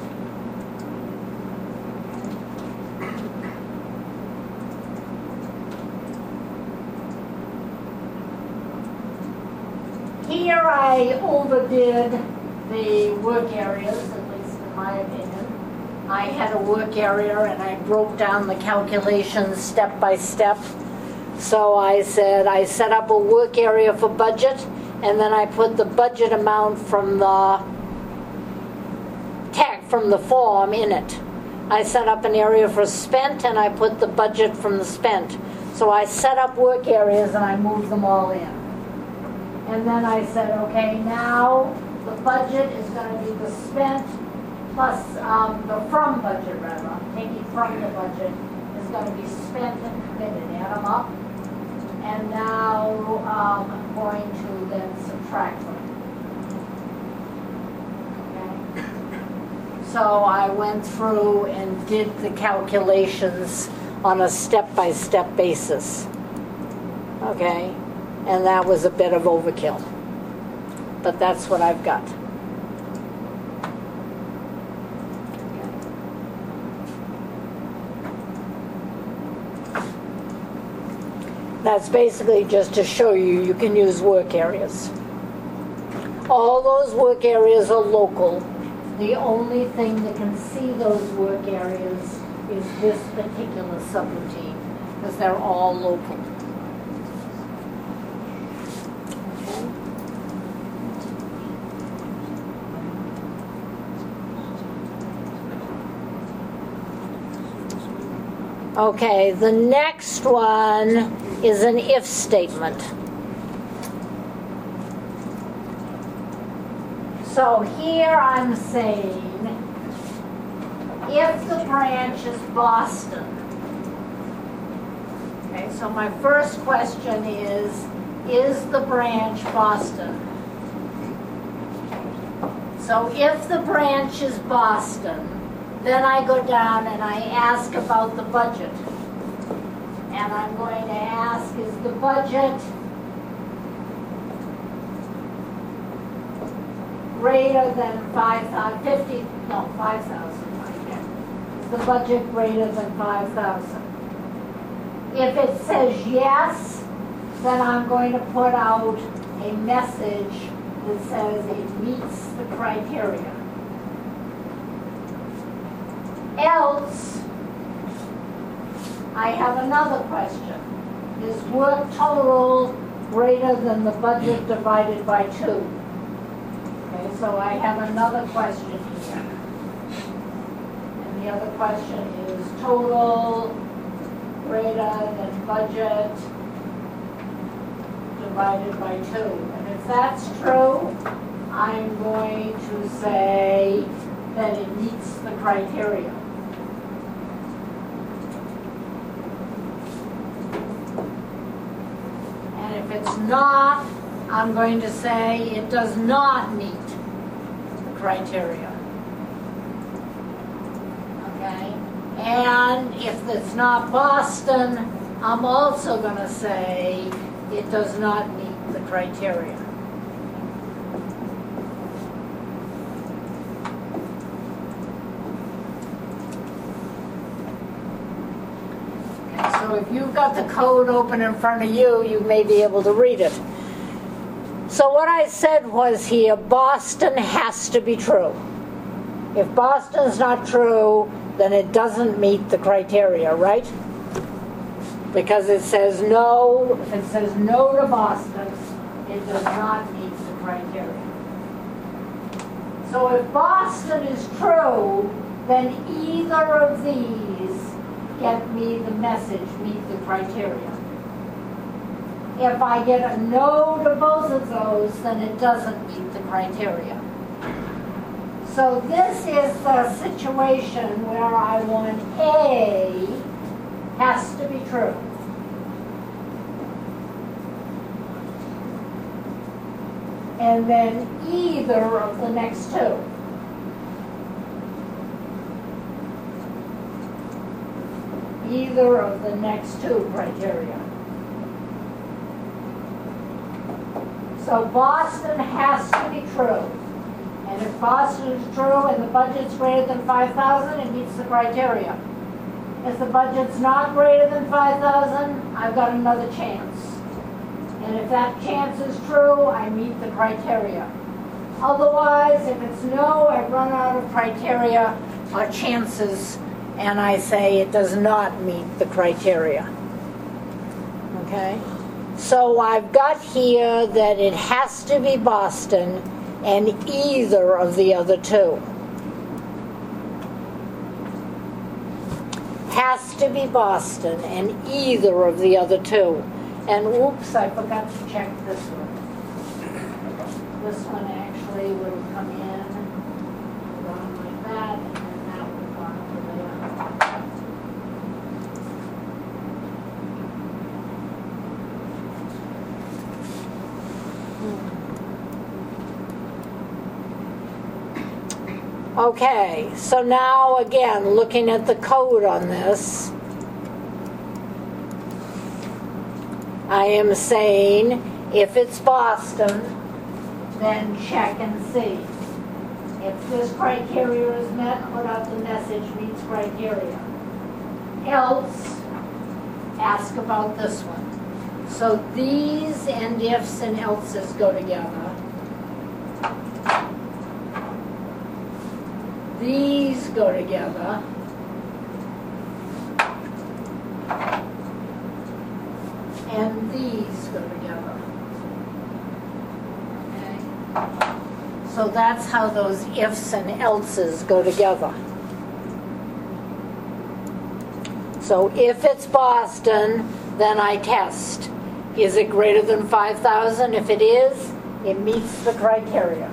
Here I overdid the work areas, at least in my opinion. I had a work area and I broke down the calculations step by step. So I said I set up a work area for budget, and then I put the budget amount from the text from the form in it. I set up an area for spent and I put the budget from the spent. So I set up work areas and I moved them all in. And then I said, okay, now the budget is going to be the spent plus the from budget, rather. I'm taking from the budget is going to be spent and committed. Add them up. And now I'm going to then subtract them. Okay. So I went through and did the calculations on a step-by-step basis. Okay? And that was a bit of overkill. But that's what I've got. That's basically just to show you can use work areas. All those work areas are local. The only thing that can see those work areas is this particular subroutine, because they're all local. Okay, the next one is an if statement. So here I'm saying, if the branch is Boston. Okay, so my first question is the branch Boston? So if the branch is Boston, then I go down and I ask about the budget. And I'm going to ask, is the budget greater than 5,000? No, 5,000. Is the budget greater than 5,000? If it says yes, then I'm going to put out a message that says it meets the criteria. Else, I have another question. Is work total greater than the budget divided by 2? Okay, so I have another question here. And the other question is total greater than budget divided by 2. And if that's true, I'm going to say that it meets the criteria. And if it's not, I'm going to say it does not meet the criteria. Okay? And if it's not Boston, I'm also going to say it does not meet the criteria. So if you've got the code open in front of you, you may be able to read it. So what I said was here, Boston has to be true. If Boston's not true, then it doesn't meet the criteria, right? Because it says no, if it says no to Boston, it does not meet the criteria. So if Boston is true, then either of these get me the message, meet the criteria. If I get a no to both of those, then it doesn't meet the criteria. So this is the situation where I want A has to be true. And then either of the next two. Either of the next two criteria. So Boston has to be true. And if Boston is true and the budget's greater than 5,000, it meets the criteria. If the budget's not greater than 5,000, I've got another chance. And if that chance is true, I meet the criteria. Otherwise, if it's no, I run out of criteria or chances, and I say it does not meet the criteria. Okay? So I've got here that it has to be Boston and either of the other two. has to be Boston and either of the other two. And oops, I forgot to check this one. This one actually will come in, around like that, and then that will go over there. Okay, so now again, looking at the code on this, I am saying if it's Boston, then check and see. If this criteria is met, put out the message meets criteria. Else, ask about this one. So these and ifs and elses go together. These go together. And these go together. Okay? So that's how those ifs and elses go together. So if it's Boston, then I test. Is it greater than 5,000? If it is, it meets the criteria.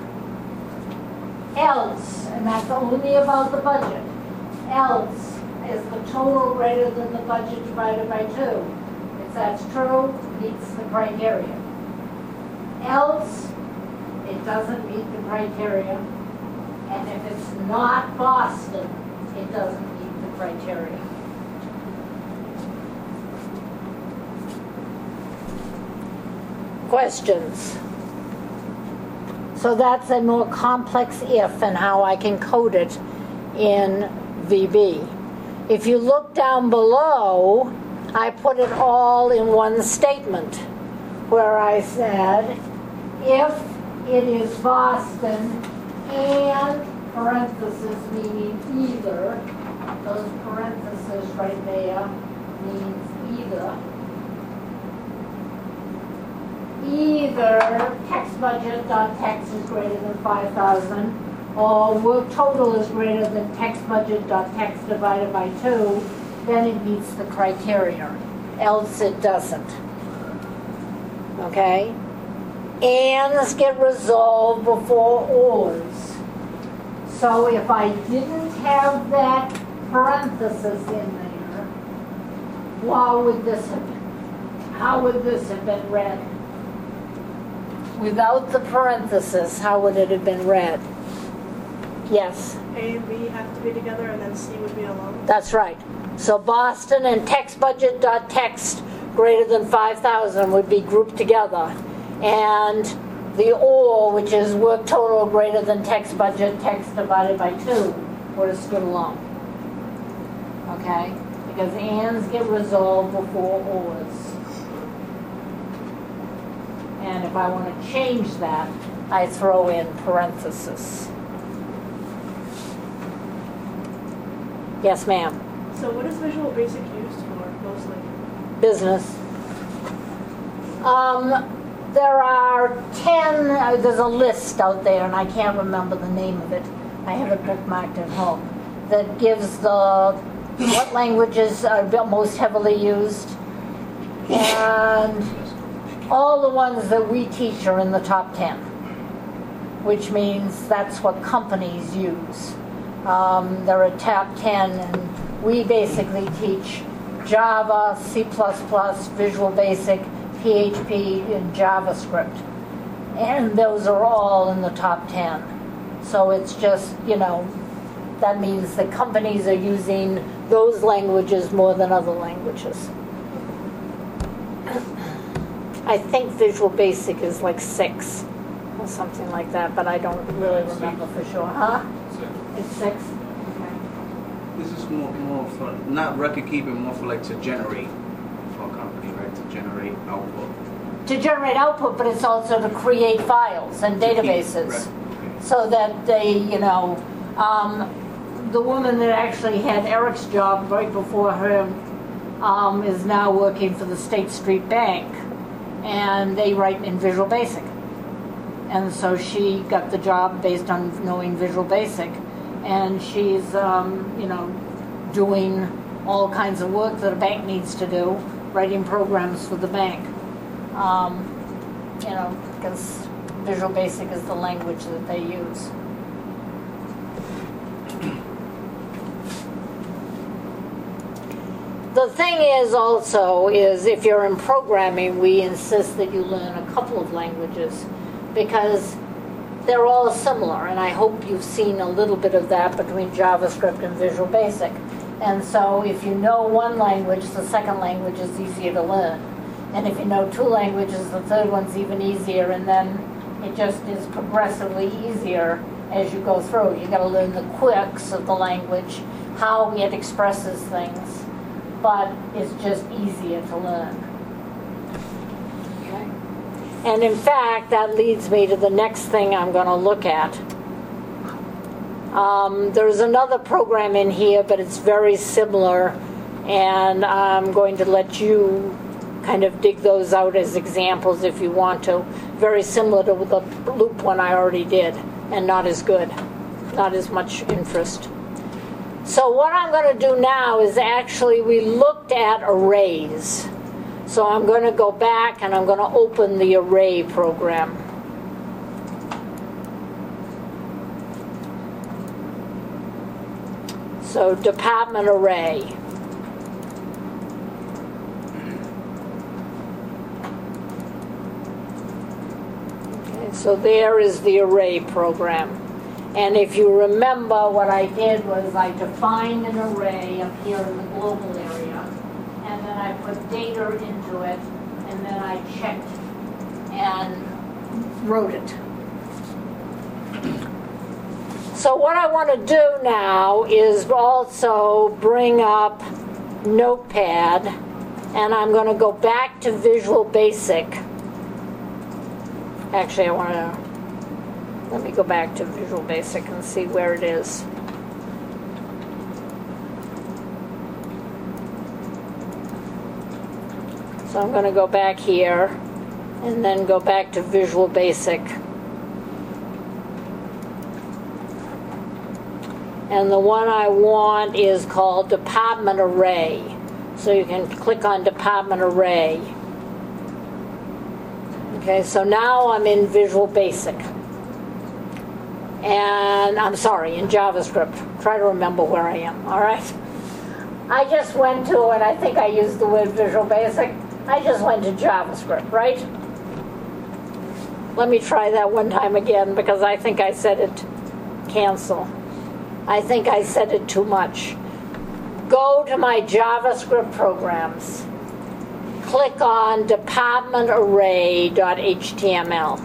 Else, and that's only about the budget, else is the total greater than the budget divided by 2. If that's true, meets the criteria. Else, it doesn't meet the criteria. And if it's not Boston, it doesn't meet the criteria. Questions? So that's a more complex if and how I can code it in VB. If you look down below, I put it all in one statement where I said, if it is Boston and parentheses meaning either, those parentheses right there means either. Either text budget dot text is greater than 5,000 or work total is greater than text budget dot text divided by 2, then it meets the criteria. Else it doesn't. Okay? Ands get resolved before ors. So if I didn't have that parenthesis in there, how would this have been read? Without the parenthesis, how would it have been read? Yes? A and B have to be together and then C would be alone? That's right. So Boston and text budget dot text greater than 5,000 would be grouped together. And the or, which is work total greater than text budget text divided by 2, would have stood alone. Okay? Because ands get resolved before ors. And if I want to change that, I throw in parentheses. Yes, ma'am. So what is Visual Basic used for, mostly? Business. There are 10, there's a list out there, and I can't remember the name of it. I have it bookmarked at home. That gives what languages are most heavily used. And all the ones that we teach are in the top 10, which means that's what companies use. There are top 10, and we basically teach Java, C++, Visual Basic, PHP, and JavaScript. And those are all in the top 10. So it's just, that means that companies are using those languages more than other languages. I think Visual Basic is like 6 or something like that, but I don't really remember for sure. Huh? It's 6? Okay. This is more for, not record keeping, more for like to generate for a company, right? To generate output. To generate output, but it's also to create files and databases. Right. Okay. So that they, the woman that actually had Eric's job right before her is now working for the State Street Bank. And they write in Visual Basic. And so she got the job based on knowing Visual Basic. And she's, doing all kinds of work that a bank needs to do, writing programs for the bank. Because Visual Basic is the language that they use. The thing is also is if you're in programming, we insist that you learn a couple of languages because they're all similar, and I hope you've seen a little bit of that between JavaScript and Visual Basic. And so if you know one language, the second language is easier to learn. And if you know two languages, the third one's even easier, and then it just is progressively easier as you go through. You got to learn the quirks of the language, how it expresses things, but it's just easier to learn. Okay. And in fact, that leads me to the next thing I'm going to look at. There's another program in here, but it's very similar, and I'm going to let you kind of dig those out as examples if you want to. Very similar to the loop one I already did, and not as good, not as much interest. So what I'm going to do now is actually we looked at arrays. So I'm going to go back and I'm going to open the array program. So department array. Okay, so there is the array program. And if you remember, what I did was I defined an array up here in the global area, and then I put data into it, and then I checked and wrote it. So what I want to do now is also bring up Notepad, and I'm going to go back to Visual Basic. Actually, let me go back to Visual Basic and see where it is. So I'm going to go back here and then go back to Visual Basic. And the one I want is called Department Array. So you can click on Department Array. Okay, so now I'm in Visual Basic. And I'm sorry, in JavaScript. Try to remember where I am, all right? I just went to, and I think I used the word Visual Basic, I just went to JavaScript, right? Let me try that one time again because I think I said it, cancel. I think I said it too much. Go to my JavaScript programs. Click on departmentarray.html.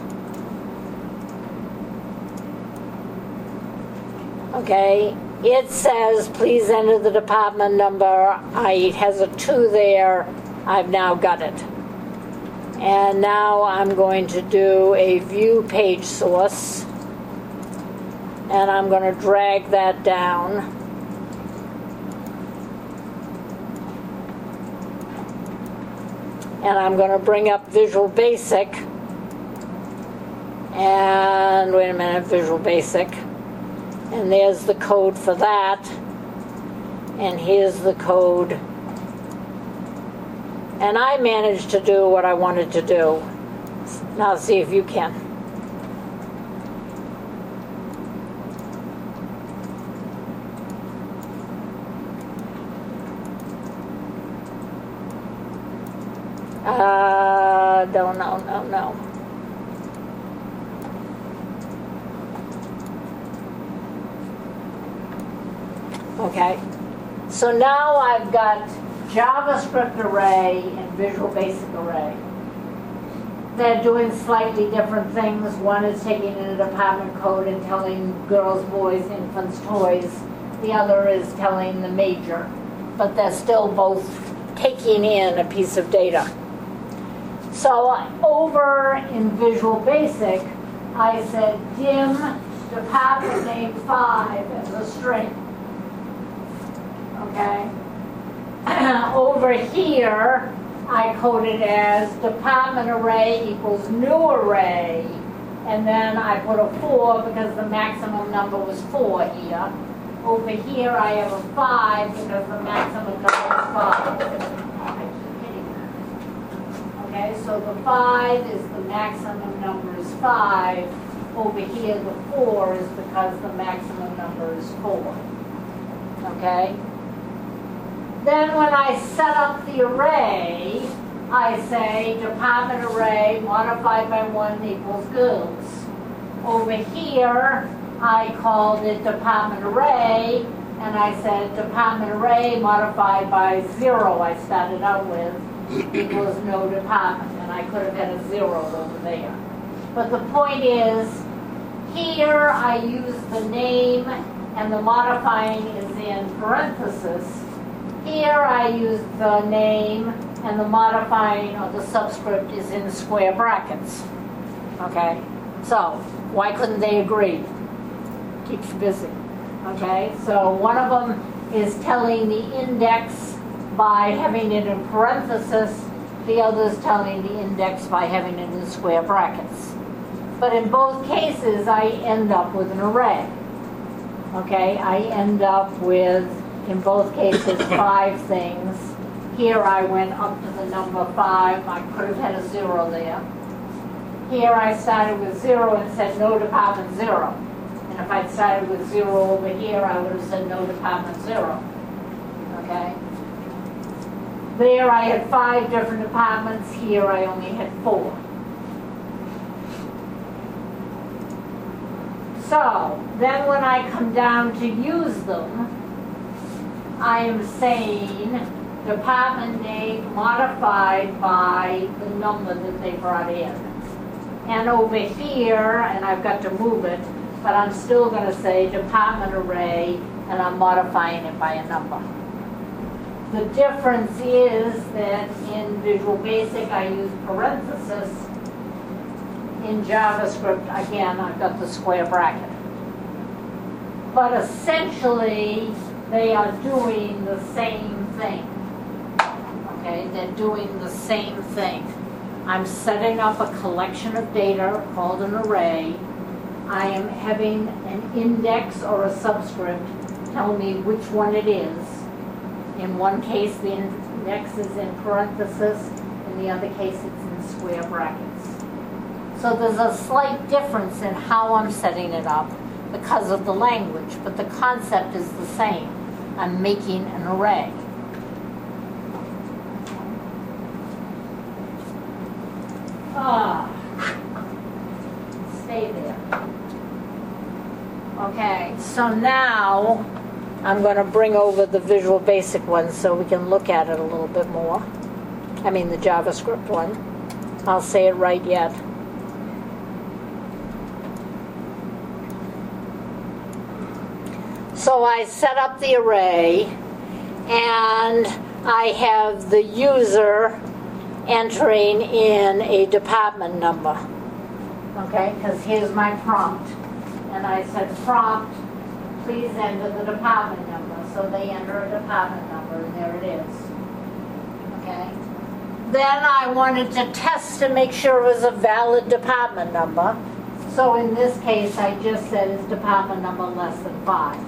Okay, it says please enter the department number. It has a 2 there. I've now got it. And now I'm going to do a view page source. And I'm going to drag that down. And I'm going to bring up Visual Basic. And wait a minute, Visual Basic. And there's the code for that. And here's the code. And I managed to do what I wanted to do. Now see if you can. No. Okay, so now I've got JavaScript array and Visual Basic array. They're doing slightly different things. One is taking in a department code and telling girls, boys, infants, toys. The other is telling the major. But they're still both taking in a piece of data. So over in Visual Basic, I said dim department name 5 as a string. Okay. Over here, I coded as department array equals new array, and then I put a 4 because the maximum number was 4 here. Over here, I have a 5 because the maximum number is 5. I keep hitting that. Okay, so the 5 is the maximum number is 5. Over here, the 4 is because the maximum number is 4. Okay? Then when I set up the array, I say department array modified by 1 equals girls. Over here, I called it department array, and I said department array modified by 0 I started out with equals no department, and I could have had a 0 over there. But the point is, here I use the name and the modifying is in parentheses. Here I use the name and the modifying or the subscript is in square brackets. Okay? So, why couldn't they agree? Keeps you busy. Okay? So one of them is telling the index by having it in parentheses. The other is telling the index by having it in square brackets. But in both cases, I end up with an array. Okay? I end up with, in both cases, 5 things. Here I went up to the number 5. I could have had a 0 there. Here I started with 0 and said no department 0. And if I'd started with 0 over here, I would have said no department 0. Okay? There I had 5 different departments. Here I only had 4. So, then when I come down to use them, I am saying department name modified by the number that they brought in. And over here, and I've got to move it, but I'm still going to say department array, and I'm modifying it by a number. The difference is that in Visual Basic I use parentheses. In JavaScript, again, I've got the square bracket. But essentially, they are doing the same thing. Okay, they're doing the same thing. I'm setting up a collection of data called an array. I am having an index or a subscript tell me which one it is. In one case, the index is in parentheses. In the other case, it's in square brackets. So there's a slight difference in how I'm setting it up because of the language, but the concept is the same. I'm making an array. Stay there. Okay, so now I'm going to bring over the Visual Basic one so we can look at it a little bit more. I mean the JavaScript one. I'll say it right yet. So I set up the array, and I have the user entering in a department number. Okay, because here's my prompt. And I said, prompt, please enter the department number. So they enter a department number, and there it is. Okay. Then I wanted to test to make sure it was a valid department number. So in this case, I just said, is department number less than 5?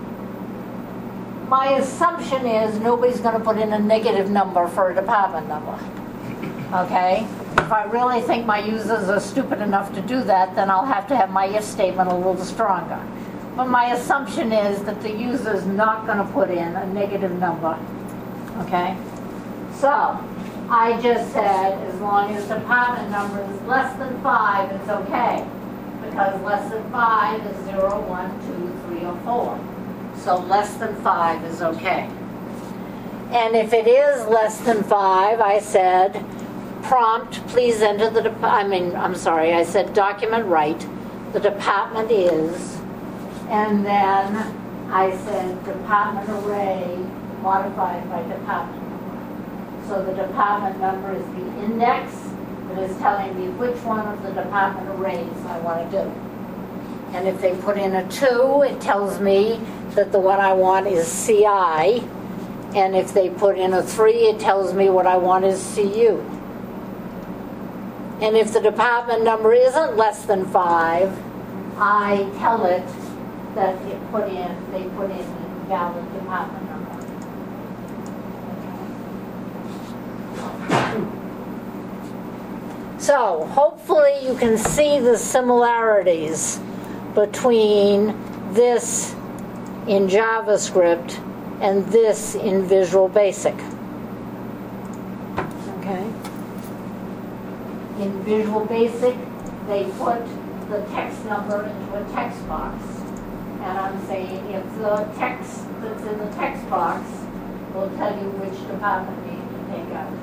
My assumption is nobody's going to put in a negative number for a department number. Okay? If I really think my users are stupid enough to do that, then I'll have to have my if statement a little stronger. But my assumption is that the user's not going to put in a negative number. Okay? So, I just said as long as department number is less than 5, it's okay. Because less than 5 is 0, 1, 2, 3, or 4. So less than 5 is okay. And if it is less than 5, I said, prompt, please enter the, I said document right, the department is, and then I said department array modified by department number. So the department number is the index that is telling me which one of the department arrays I want to do. And if they put in a 2, it tells me that the one I want is CI, and if they put in a 3, it tells me what I want is CU. And if the department number isn't less than 5, I tell it that they put in valid department number. So hopefully you can see the similarities between this in JavaScript and this in Visual Basic. Okay? In Visual Basic, they put the text number into a text box. And I'm saying if the text that's in the text box will tell you which department you need to take out.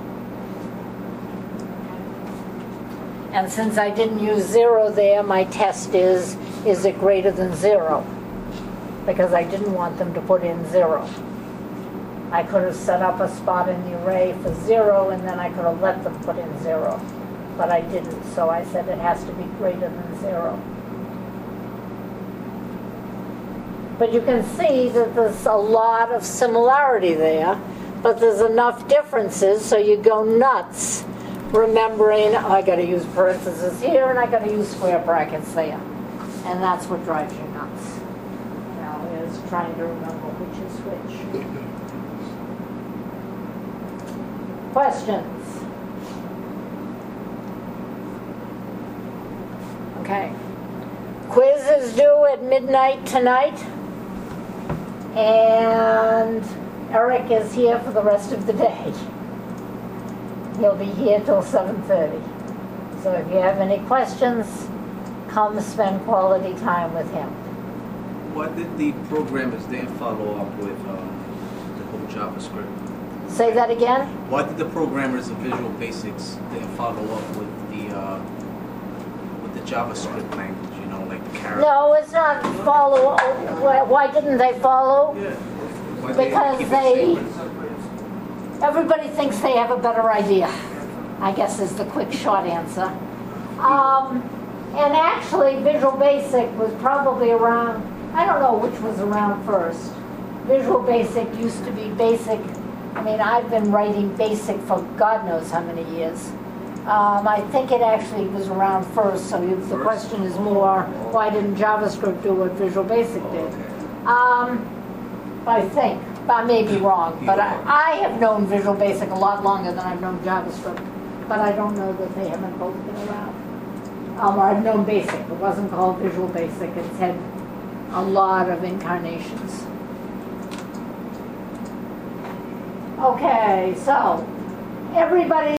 And since I didn't use 0 there, my test is it greater than 0? Because I didn't want them to put in 0. I could have set up a spot in the array for 0, and then I could have let them put in 0. But I didn't, so I said it has to be greater than 0. But you can see that there's a lot of similarity there, but there's enough differences so you go nuts remembering, oh, I got to use parentheses here and I got to use square brackets there. And that's what drives you nuts. You know, is trying to remember which is which. Questions? Okay. Quiz is due at midnight tonight. And Eric is here for the rest of the day. He'll be here till 7:30. So if you have any questions, come spend quality time with him. Why did the programmers didn't follow up with the whole JavaScript? Say that again? Why did the programmers of Visual Basics didn't follow up with the JavaScript language? You know, like the character. No, it's not follow. Why didn't they follow? Yeah. Why they Because keep it they, separate? everybody thinks they have a better idea, I guess is the quick short answer. And actually Visual Basic was probably around, I don't know which was around first. Visual Basic used to be Basic. I mean, I've been writing Basic for God knows how many years. I think it actually was around first, so if the question is more, why didn't JavaScript do what Visual Basic did? I think. I may be wrong, but I have known Visual Basic a lot longer than I've known JavaScript, but I don't know that they haven't both been around. Or I've known Basic. It wasn't called Visual Basic. It's had a lot of incarnations. Okay, so everybody